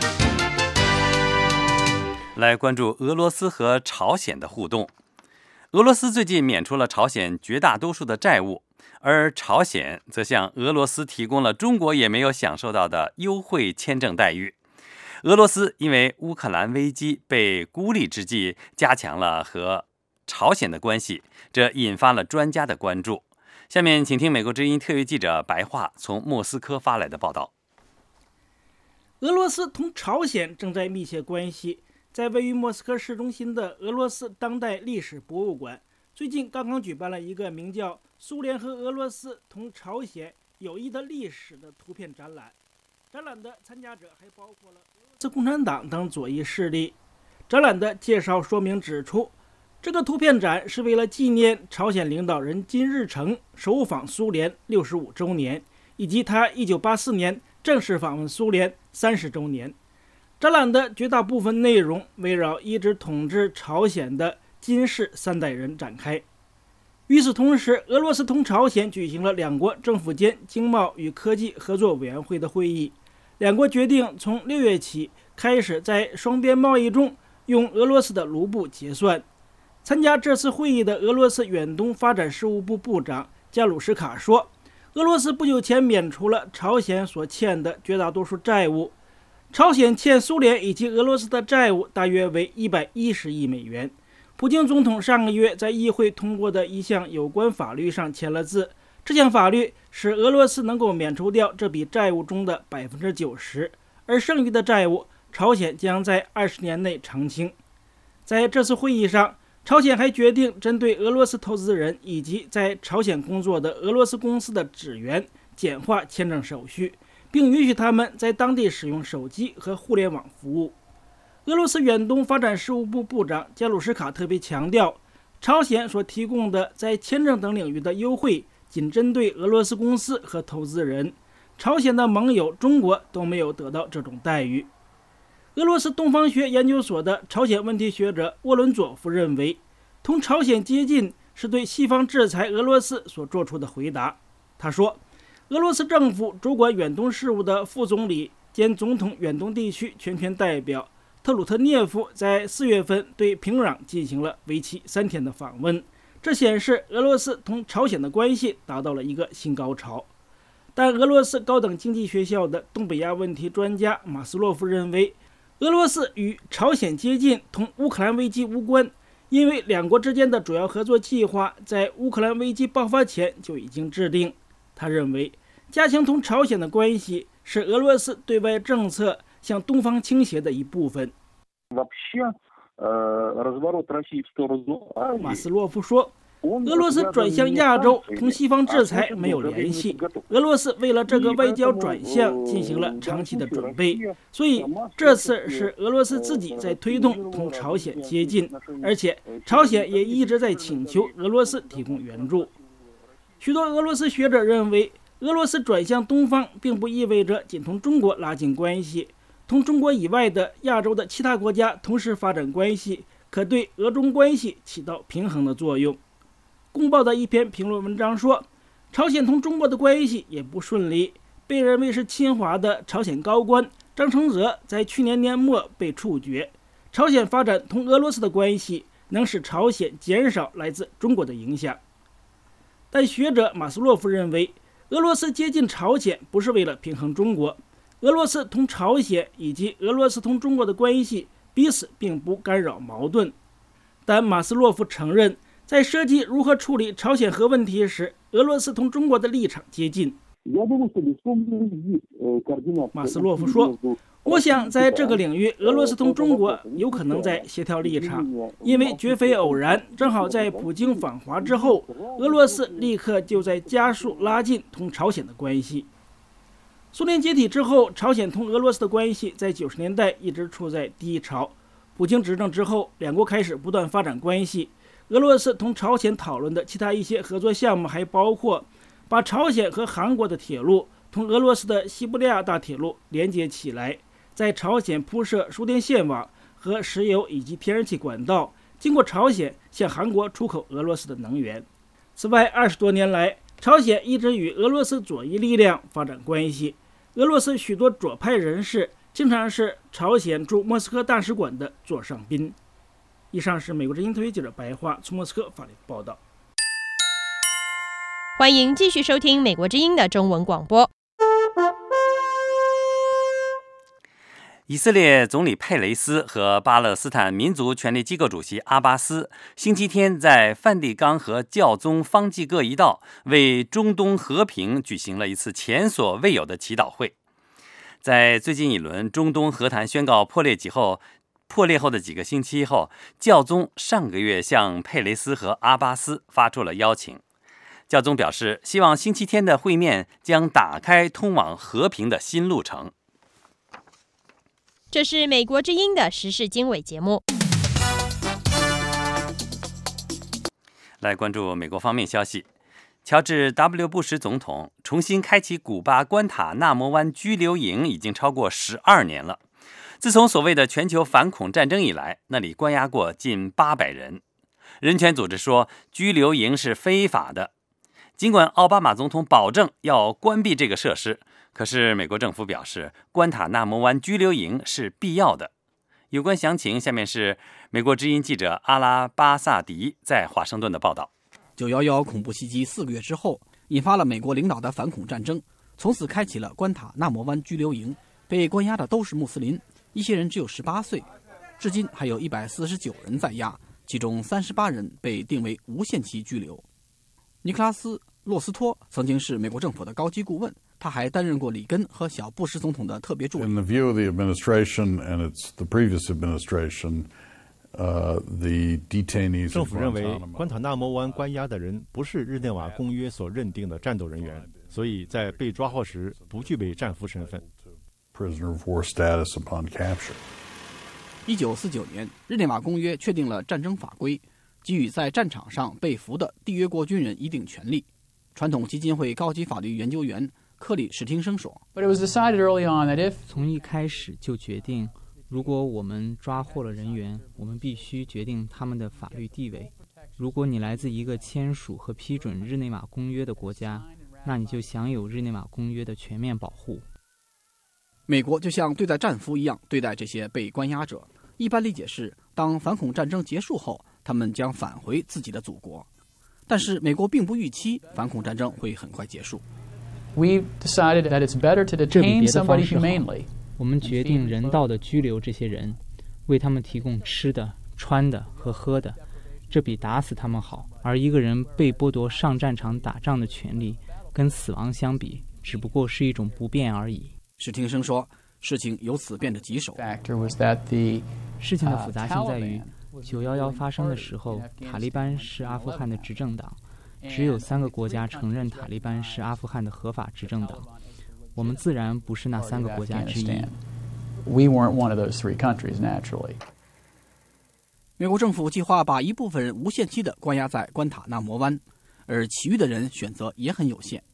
Speaker 1: 来关注俄罗斯和朝鲜的互动。俄罗斯最近免除了朝鲜绝大多数的债务，而朝鲜则向俄罗斯提供了中国也没有享受到的优惠签证待遇。俄罗斯因为乌克兰危机被孤立之际，加强了和朝鲜的关系，这引发了专家的关注。下面请听美国之音特约记者白桦从莫斯科发来的报道。
Speaker 5: 俄罗斯同朝鲜正在密切关系。在位于莫斯科市中心的俄罗斯当代历史博物馆，最近刚刚举办了一个名叫《苏联和俄罗斯同朝鲜友谊的历史》的图片展览。展览的参加者还包括了俄罗斯共产党等左翼势力。展览的介绍说明指出，这个图片展是为了纪念朝鲜领导人金日成首访苏联65周年，以及他1984年正式访问苏联30周年。展览的绝大部分内容围绕一直统治朝鲜的金氏3代人展开。与此同时，俄罗斯同朝鲜举行了两国政府间经贸与科技合作委员会的会议，两国决定从6月起开始在双边贸易中用俄罗斯的卢布结算。参加这次会议的俄罗斯远东发展事务部部长加鲁什卡说，俄罗斯不久前免除了朝鲜所欠的绝大多数债务。朝鲜欠苏联以及俄罗斯的债务大约为110亿美元。普京总统上个月在议会通过的一项有关法律上签了字，这项法律使俄罗斯能够免除掉这笔债务中的90%，而剩余的债务朝鲜将在20年内偿清。在这次会议上，朝鲜还决定针对俄罗斯投资人以及在朝鲜工作的俄罗斯公司的职员简化签证手续，并允许他们在当地使用手机和互联网服务。俄罗斯远东发展事务部部长加鲁什卡特别强调，朝鲜所提供的在签证等领域的优惠仅针对俄罗斯公司和投资人，朝鲜的盟友中国都没有得到这种待遇。俄罗斯东方学研究所的朝鲜问题学者沃伦佐夫认为，同朝鲜接近是对西方制裁俄罗斯所做出的回答。他说，俄罗斯政府主管远东事务的副总理兼总统远东地区全权代表特鲁特涅夫在4月份对平壤进行了为期3天的访问，这显示俄罗斯同朝鲜的关系达到了一个新高潮。但俄罗斯高等经济学校的东北亚问题专家马斯洛夫认为，俄罗斯与朝鲜接近同乌克兰危机无关，因为两国之间的主要合作计划在乌克兰危机爆发前就已经制定。他认为，加强同朝鲜的关系是俄罗斯对外政策向东方倾斜的一部分。马斯洛夫说，俄罗斯转向亚洲同西方制裁没有联系，俄罗斯为了这个外交转向进行了长期的准备，所以这次是俄罗斯自己在推动同朝鲜接近，而且朝鲜也一直在请求俄罗斯提供援助。许多俄罗斯学者认为，俄罗斯转向东方并不意味着仅同中国拉近关系，同中国以外的亚洲的其他国家同时发展关系，可对俄中关系起到平衡的作用。公报的一篇评论文章说，朝鲜同中国的关系也不顺利，被认为是亲华的朝鲜高官张承泽在去年年末被处决。朝鲜发展同俄罗斯的关系能使朝鲜减少来自中国的影响。但学者马斯洛夫认为，俄罗斯接近朝鲜不是为了平衡中国，俄罗斯同朝鲜以及俄罗斯同中国的关系彼此并不干扰矛盾。但马斯洛夫承认， 在涉及如何处理朝鲜核问题时，俄罗斯同中国的立场接近。马斯洛夫说，我想在这个领域，俄罗斯同中国有可能在协调立场，因为绝非偶然，正好在普京访华之后，俄罗斯立刻就在加速拉近同朝鲜的关系。苏联解体之后，朝鲜同俄罗斯的关系在90年代一直处在低潮。普京执政之后，两国开始不断发展关系。俄罗斯同朝鲜讨论的其他一些合作项目还包括把朝鲜和韩国的铁路同俄罗斯的西伯利亚大铁路连接起来，在朝鲜铺设输电线网和石油以及天然气管道，经过朝鲜向韩国出口俄罗斯的能源。此外，20多年来，朝鲜一直与俄罗斯左翼力量发展关系。俄罗斯许多左派人士经常是朝鲜驻莫斯科大使馆的座上宾。以上是美国之音特约记者白桦从莫斯科发来的报道。
Speaker 7: 欢迎继续收听美国之音的中文广播。
Speaker 1: 以色列总理佩雷斯和巴勒斯坦民族权力机构主席阿巴斯星期天在梵蒂冈和教宗方济各一道为中东和平举行了一次前所未有的祈祷会。在最近一轮中东和谈宣告破裂后的几个星期后，教宗上个月向佩雷斯和阿巴斯发出了邀请。教宗表示，希望星期天的会面将打开通往和平的新路程。
Speaker 7: 这是美国之音的时事经纬节目。
Speaker 1: 来关注美国方面消息。乔治 ·W. 布什总统重新开启古巴关塔那摩湾拘留营已经超过12年了。自从所谓的全球反恐战争以来，那里关押过近800人。人权组织说，拘留营是非法的。尽管奥巴马总统保证要关闭这个设施，可是美国政府表示，关塔那摩湾拘留营是必要的。有关详情，下面是美国之音记者阿拉巴萨迪在华盛顿的报道。
Speaker 6: 911恐怖袭击4个月之后，引发了美国领导的反恐战争，从此开启了关塔那摩湾拘留营。被关押的都是穆斯林，一些人只有18岁。至今还有149人在押，其中38人被定为无限期拘留。尼克拉斯·洛斯托曾经是美国政府的高级顾问，他还担任过里根和小布什总统的特别助理。
Speaker 8: In the view of the administration and it's the previous administration, the detainees
Speaker 2: 政府认为关塔那摩湾关押的人不是日内瓦公约所认定的战斗人员，所以在被抓获时不具备战俘身份。
Speaker 8: Prisoner of war status upon capture.
Speaker 6: 1949年，日内瓦公约确定了战争法规，给予在战场上被俘的缔约国军人一定权利。传统基金会高级法律研究员克里史汀生说：“
Speaker 9: 从一开始就决定，如果我们抓获了人员，我们必须决定他们的法律地位。如果你来自一个签署和批准日内瓦公约的国家，那你就享有日内瓦公约的全面保护。”
Speaker 6: 美国就像对待战俘一样对待这些被关押者。一般理解是，当反恐战争结束后，他们将返回自己的祖国。但是美国并不预期反恐战争会很快结束。
Speaker 9: 这比别的方式好。我们决定人道地拘留这些人，为他们提供吃的、穿的和喝的，这比打死他们好。而一个人被剥夺上战场打仗的权利，跟死亡相比，只不过是一种不便而已。
Speaker 6: 史汀生说，事情由此变得棘手。
Speaker 9: 事情的复杂性在于，911发生的时候，塔利班是阿富汗的执政党，只有3个国家承认塔利班是阿富汗的合法执政党。我们自然不是那3个国家之一。
Speaker 6: 美国政府计划把一部分人无限期地关押在关塔那摩湾，而其余的人选择也很有限。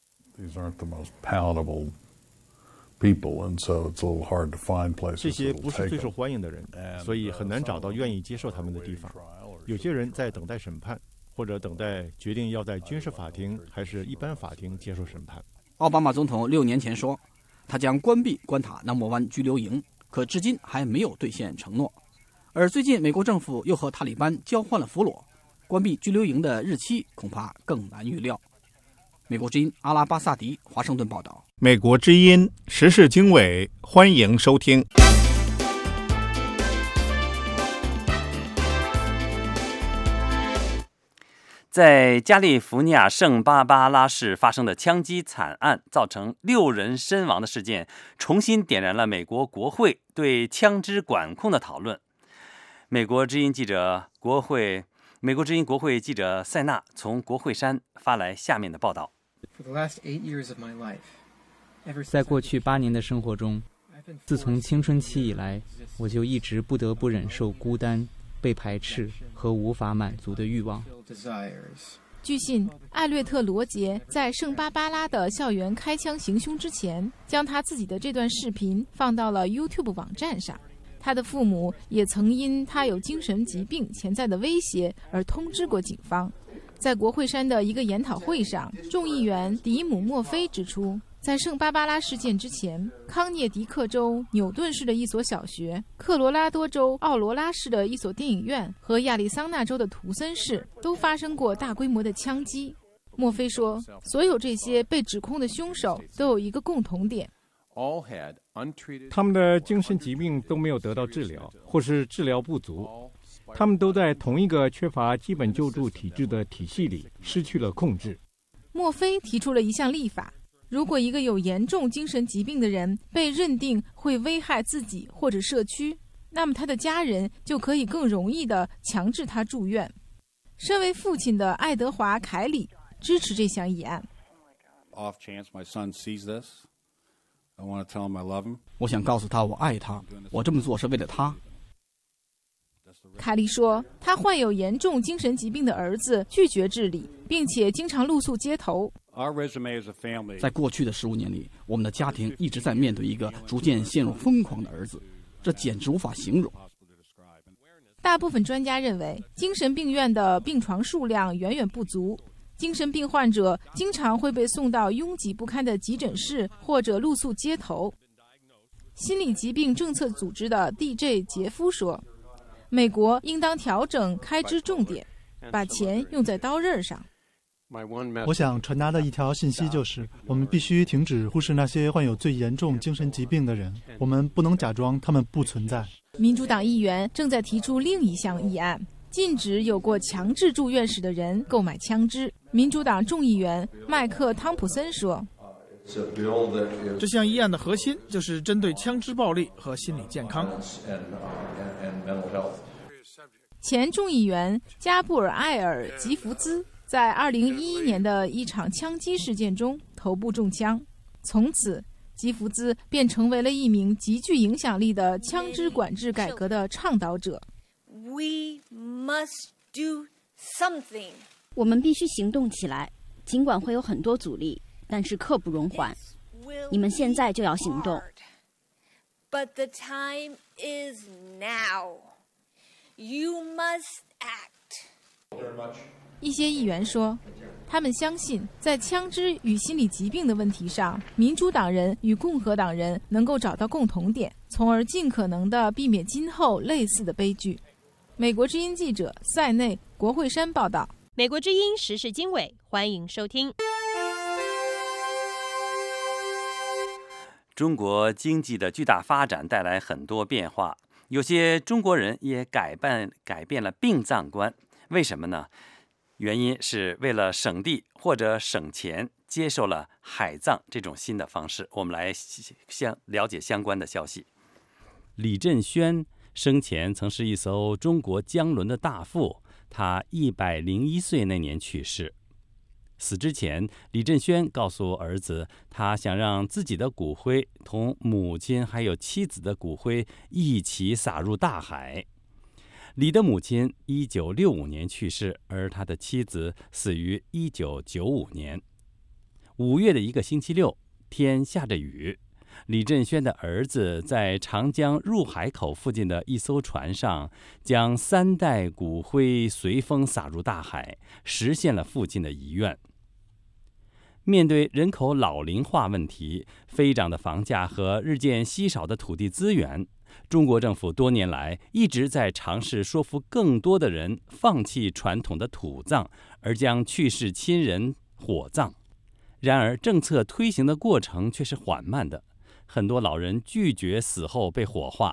Speaker 2: 这些不是最受欢迎的人，所以很难找到愿意接受他们的地方。有些人在等待审判，或者等待决定要在军事法庭还是一般法庭接受审判。
Speaker 6: 奥巴马总统6年前说，他将关闭关塔那摩湾拘留营，可至今还没有兑现承诺。而最近，美国政府又和塔利班交换了俘虏，关闭拘留营的日期恐怕更难预料。美国之音阿拉巴萨迪，华盛顿报道。
Speaker 3: 美国之音时事经纬，欢迎收听。
Speaker 1: 在加利福尼亚圣巴巴拉市发生的枪击惨案，造成6人身亡的事件，重新点燃了美国国会对枪支管控的讨论。美国之音国会记者塞纳从国会山发来下面的报道。
Speaker 9: 在过去8年的生活中，自从青春期以来，我就一直不得不忍受孤单、被排斥和无法满足的欲望。
Speaker 10: 据信，艾略特·罗杰在圣巴巴拉的校园开枪行凶之前，将他自己的这段视频放到了 YouTube 网站上。他的父母也曾因他有精神疾病潜在的威胁而通知过警方。在国会山的一个研讨会上，众议员迪姆·墨菲指出，在圣巴巴拉事件之前，康涅狄克州纽顿市的一所小学、科罗拉多州奥罗拉市的一所电影院和亚利桑那州的图森市都发生过大规模的枪击。墨菲说，所有这些被指控的凶手都有一个共同点，
Speaker 15: 他们的精神疾病都没有得到治疗，或是治疗不足。他们都在同一个缺乏基本救助体制的体系里失去了控制。
Speaker 10: 墨菲提出了一项立法，如果一个有严重精神疾病的人被认定会危害自己或者社区，那么他的家人就可以更容易地强制他住院。身为父亲的爱德华·凯里支持这项议案。
Speaker 6: 我想告诉他我爱他，我这么做是为了他。
Speaker 10: 凯利说，他患有严重精神疾病的儿子拒绝治理，并且经常露宿街头。
Speaker 6: 在过去的15年里，我们的家庭一直在面对一个逐渐陷入疯狂的儿子，这简直无法形容。
Speaker 10: 大部分专家认为，精神病院的病床数量远远不足，精神病患者经常会被送到拥挤不堪的急诊室或者露宿街头。心理疾病政策组织的 DJ 杰夫说，美国应当调整开支重点，把钱用在刀刃上。
Speaker 11: 我想传达的一条信息就是，我们必须停止忽视那些患有最严重精神疾病的人，我们不能假装他们不存在。
Speaker 10: 民主党议员正在提出另一项议案，禁止有过强制住院史的人购买枪支。民主党众议员麦克·汤普森说，
Speaker 12: 这项议案的核心就是针对枪支暴力和心理健康。
Speaker 10: 前众议员加布尔埃尔·吉福兹在2011年的一场枪击事件中头部中枪，从此吉福兹便成为了一名极具影响力的枪支管制改革的倡导者。
Speaker 24: 我们必须行动起来，尽管会有很多阻力，但是刻不容缓。你们现在就要行动。
Speaker 25: But the time is now. You must act.
Speaker 10: 一些议员说，他们相信在枪支与心理疾病的问题上，民主党人与共和党人能够找到共同点，从而尽可能地避免今后类似的悲剧。美国之音记者塞内，国会山报道。
Speaker 7: 美国之音时事经纬，欢迎收听。
Speaker 1: 中国经济的巨大发展带来很多变化，有些中国人也改变了殡葬观。为什么呢？原因是为了省地或者省钱，接受了海葬这种新的方式。我们来了解相关的消息。李振轩生前曾是一艘中国江轮的大副，他101岁那年去世。死之前，李振轩告诉儿子，他想让自己的骨灰同母亲还有妻子的骨灰一起撒入大海。李的母亲1965年去世，而他的妻子死于1995年。5月的一个星期六，天下着雨，李振轩的儿子在长江入海口附近的一艘船上，将3袋骨灰随风撒入大海，实现了父亲的遗愿。面对人口老龄化问题、飞涨的房价和日渐稀少的土地资源，中国政府多年来一直在尝试说服更多的人放弃传统的土葬，而将去世亲人火葬。然而，政策推行的过程却是缓慢的。很多老人拒绝死后被火化，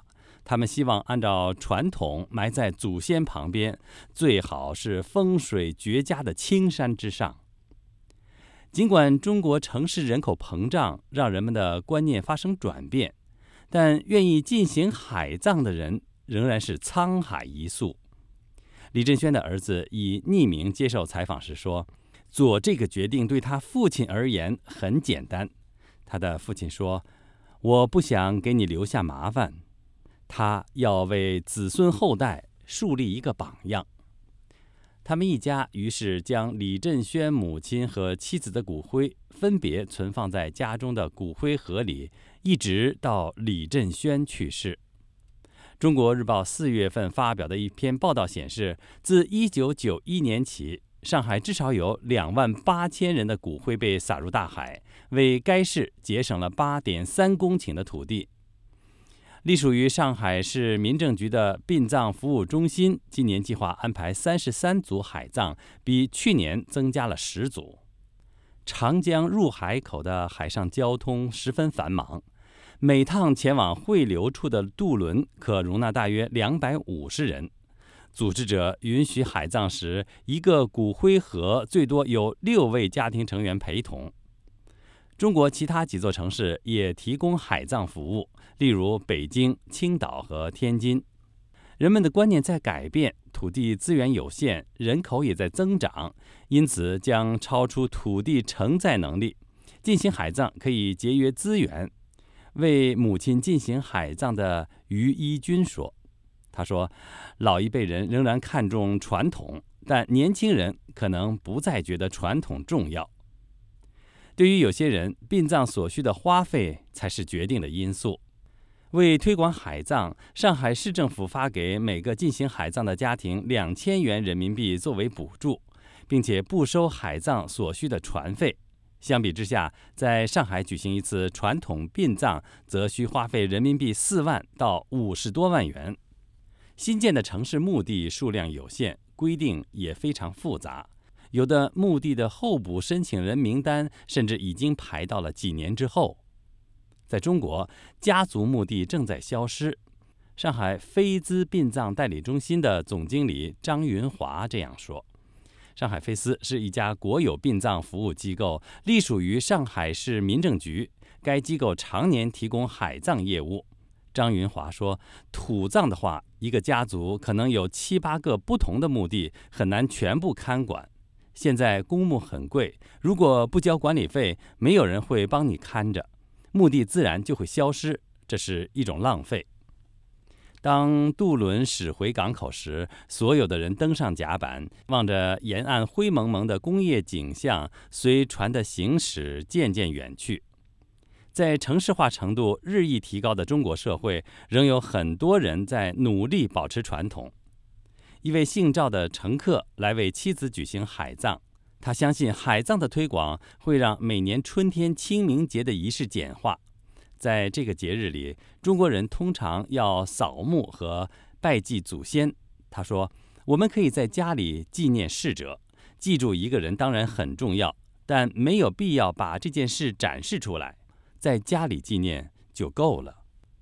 Speaker 1: 他们希望按照传统埋在祖先旁边，最好是风水绝佳的青山之上。尽管中国城市人口膨胀让人们的观念发生转变，但愿意进行海葬的人仍然是沧海一粟。李振轩的儿子以匿名接受采访时说，做这个决定对他父亲而言很简单。他的父亲说，我不想给你留下麻烦，他要为子孙后代树立一个榜样。他们一家于是将李振轩母亲和妻子的骨灰分别存放在家中的骨灰盒里，一直到李振轩去世。中国日报4月份发表的一篇报道显示，自1991年起，上海至少有28000人的骨灰被撒入大海，为该市节省了8.3公顷的土地。隶属于上海市民政局的殡葬服务中心今年计划安排33组海葬，比去年增加了10组。长江入海口的海上交通十分繁忙，每趟前往汇流处的渡轮可容纳大约250人。组织者允许海葬时，一个骨灰盒最多有6位家庭成员陪同。中国其他几座城市也提供海葬服务，例如北京、青岛和天津。人们的观念在改变，土地资源有限，人口也在增长，因此将超出土地承载能力。进行海葬可以节约资源。为母亲进行海葬的于一军说，他说，老一辈人仍然看重传统，但年轻人可能不再觉得传统重要。对于有些人，殡葬所需的花费才是决定的因素。为推广海葬，上海市政府发给每个进行海葬的家庭2000元人民币作为补助，并且不收海葬所需的船费。相比之下，在上海举行一次传统殡葬则需花费人民币4万到50多万元。新建的城市墓地数量有限，规定也非常复杂，有的墓地的候补申请人名单甚至已经排到了几年之后。在中国，家族墓地正在消失。上海飞资殡葬代理中心的总经理张云华这样说。上海飞思是一家国有殡葬服务机构，隶属于上海市民政局。该机构常年提供海葬业务。张云华说，土葬的话，一个家族可能有7、8个不同的墓地，很难全部看管。现在公墓很贵，如果不交管理费，没有人会帮你看着，墓地自然就会消失，这是一种浪费。当渡轮驶回港口时，所有的人登上甲板，望着沿岸灰蒙蒙的工业景象，随船的行驶渐渐远去。在城市化程度日益提高的中国社会，仍有很多人在努力保持传统。一位姓赵的乘客来为妻子举行海葬，他相信海葬的推广会让每年春天清明节的仪式简化。在这个节日里，中国人通常要扫墓和拜祭祖先。他说，我们可以在家里纪念逝者，记住一个人当然很重要，但没有必要把这件事展示出来，在家里纪念就够了。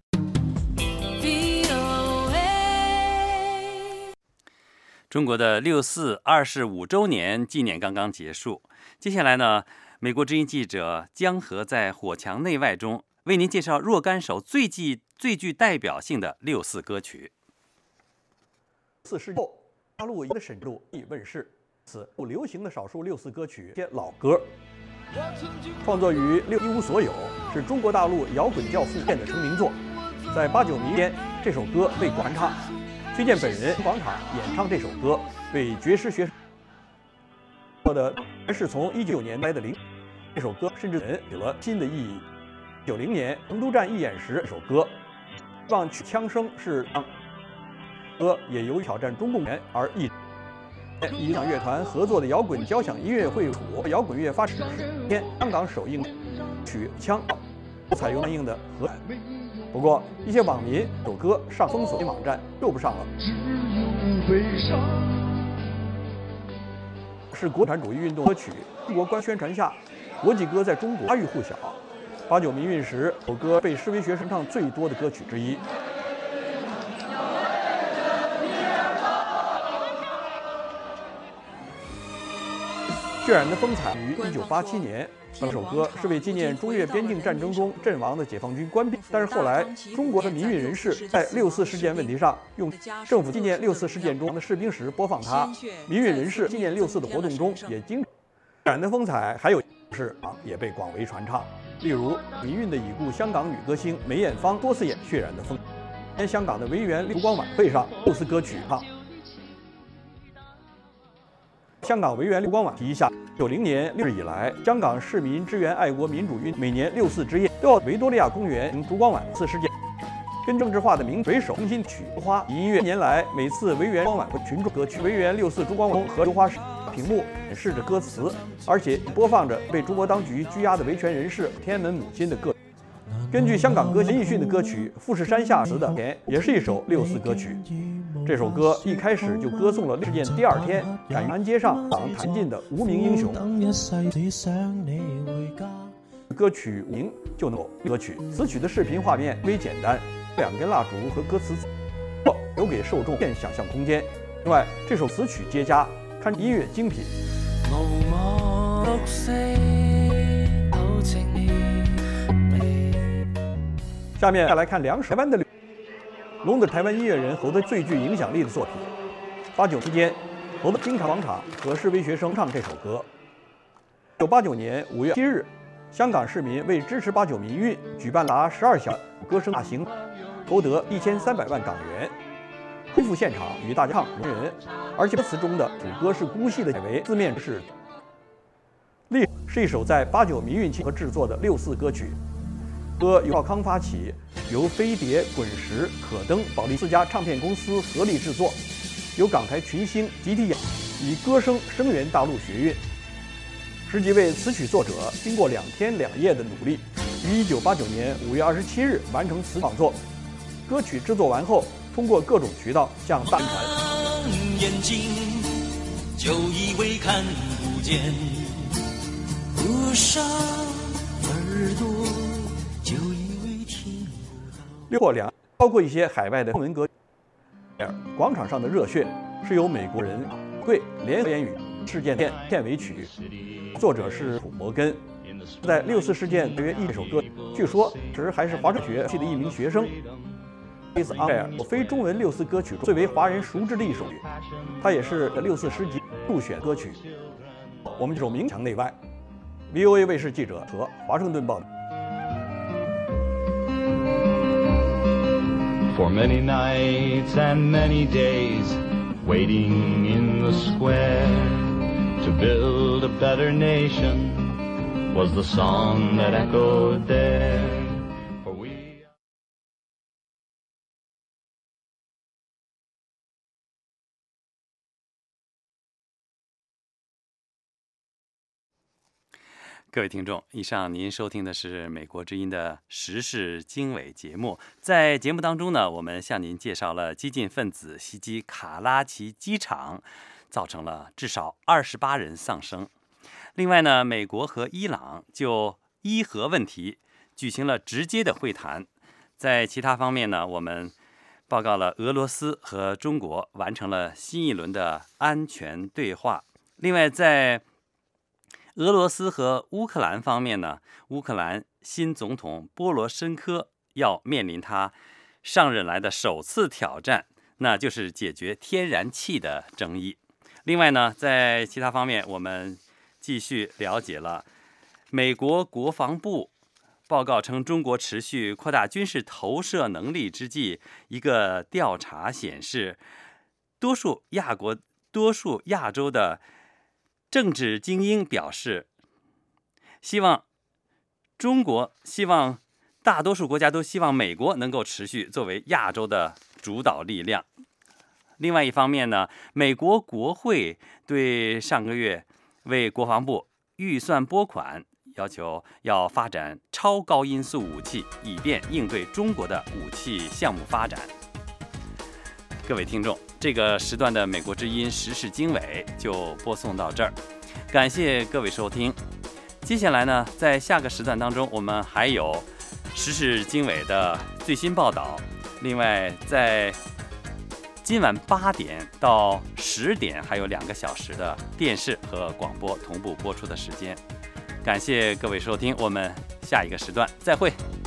Speaker 1: 中国的6·4 25周年纪念刚刚结束，接下来呢，美国之音记者江河在火墙内外中为您介绍若干首最具代表性的6·4歌曲。
Speaker 13: 4世纪后，大陆的审录已问世，此不流行的少数6·4歌曲，些老歌，创作于一无所有，是中国大陆摇滚教父的成名作。在8、9迷间，这首歌被广唱。崔健本人广场演唱这首歌，为爵士学说的是从19年来的这首歌甚至有了新的意义。90年成都站义演时，这首歌望曲枪声是歌也由于挑战中共元而译。与响乐团合作的摇滚交响音乐会处摇滚乐发展史天香港首映曲枪采用相应的和。不过，一些网民这首歌上封锁网站用不上了。是国产主义运动歌曲，中国官宣传下，国际歌在中国家喻户晓。8、9民运时，这首歌被视为学生唱最多的歌曲之一。 血染的风采于1987年，这首歌是为纪念中越边境战争中阵亡的解放军官兵。但是后来，中国的民运人士在6·4事件问题上，用政府纪念6·4事件中的士兵时播放它。民运人士纪念6·4的活动中也经血染的风采，还有是也被广为传唱。例如，民运的已故香港女歌星梅艳芳多次演《血染的风》。在香港的维园烛光晚会上，6·4歌曲唱。香港维园烛光晚提一下，90年6日以来，香港市民支援爱国民主运动每年6·4之夜都要维多利亚公园烛光晚会事件。跟政治化的名水手中心曲花音乐，年来每次维园烛光晚会群众歌曲维园6·4烛光晚会和烛花屏幕显示着歌词，而且播放着被中国当局拘押的维权人士天安门母亲的歌。根据香港歌星陈奕迅的歌曲《富士山下》词的也是一首6·4歌曲。这首歌一开始就歌颂了事件第2天赶安街上弹尽的无名英雄。歌曲名就能够歌曲，此曲的视频画面微简单，2根蜡烛和歌词留给受众片想象空间。另外，这首词曲皆佳，堪音乐精品。下面再来看2首台湾的龙的台湾音乐人侯德最具影响力的作品。89期间，侯德经常广场和示威学生唱这首歌。1989年5月7日，香港市民为支持89民运，举办达12小时歌声大型，筹得1300万港元，恢复现场与大家唱《人》，而且歌词中的主歌是孤戏的改为字面是。历是一首在89民运期合制作的6·4歌曲。歌由赵康发起，由飞碟、滚石、可登、宝丽4家唱片公司合力制作，由港台群星集体演，以歌声声援大陆学运。10几位词曲作者经过2天2夜的努力，于1989年5月27日完成词创作。歌曲制作完后，通过各种渠道向大宣传。眼睛就以为看不见，闭上耳朵就以为听不到。6或2，包括一些海外的中文歌。广场上的热血是由美国人贵联合编语事件片尾曲，作者是普摩根。在6·4事件大约1首歌，据说时还是华盛顿学系的一名学生。Is on Air 非中文6·4歌曲中最为华人熟知的一首曲，它也是6·4诗集入选歌曲。我们这首名墙内外。VOA 卫视记者和华盛顿报道。
Speaker 14: For many nights and many days, waiting in the square to build a better nation was the song that echoed there. For we
Speaker 1: 各位听众，以上您收听的是美国之音的时事经纬节目。在节目当中呢，我们向您介绍了激进分子袭击卡拉奇机场，造成了至少28人丧生。另外呢，美国和伊朗就伊核问题举行了直接的会谈。在其他方面呢，我们报告了俄罗斯和中国完成了新一轮的安全对话。另外，在俄罗斯和乌克兰方面呢，乌克兰新总统波罗申科要面临他上任来的首次挑战，那就是解决天然气的争议。另外呢，在其他方面，我们继续了解了美国国防部报告称，中国持续扩大军事投射能力之际，一个调查显示，多数亚洲的政治精英表示，希望大多数国家都希望美国能够持续作为亚洲的主导力量。另外一方面呢，美国国会对上个月为国防部预算拨款，要求要发展超高音速武器，以便应对中国的武器项目发展。各位听众，这个时段的美国之音时事经纬就播送到这儿，感谢各位收听。接下来呢，在下个时段当中，我们还有时事经纬的最新报道。另外，在今晚8点到10点还有2个小时的电视和广播同步播出的时间。感谢各位收听，我们下一个时段再会。